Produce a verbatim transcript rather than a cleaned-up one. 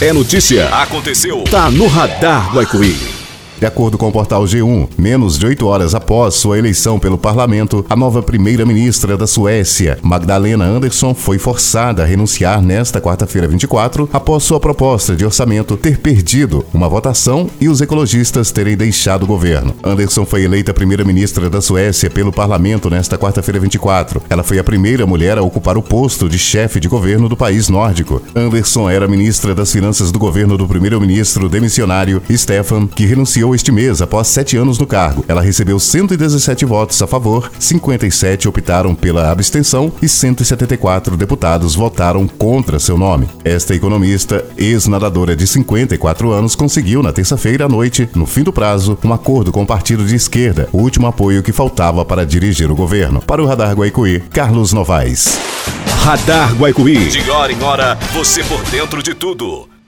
É notícia. Aconteceu. Tá no Radar Guaicuí. De acordo com o portal G um, menos de oito horas após sua eleição pelo parlamento, a nova primeira-ministra da Suécia, Magdalena Andersson, foi forçada a renunciar nesta quarta-feira vinte e quatro, após sua proposta de orçamento ter perdido uma votação e os ecologistas terem deixado o governo. Andersson foi eleita primeira-ministra da Suécia pelo parlamento nesta quarta-feira vinte e quatro. Ela foi a primeira mulher a ocupar o posto de chefe de governo do país nórdico. Andersson era ministra das Finanças do governo do primeiro-ministro demissionário Stefan, que renunciou este mês após sete anos no cargo. Ela recebeu cento e dezessete votos a favor, cinquenta e sete optaram pela abstenção e cento e setenta e quatro deputados votaram contra seu nome. Esta economista, ex-nadadora de cinquenta e quatro anos, conseguiu na terça-feira à noite, no fim do prazo, um acordo com o partido de esquerda, o último apoio que faltava para dirigir o governo. Para o Radar Guaicuí, Carlos Novaes. Radar Guaicuí. De hora em hora, você por dentro de tudo.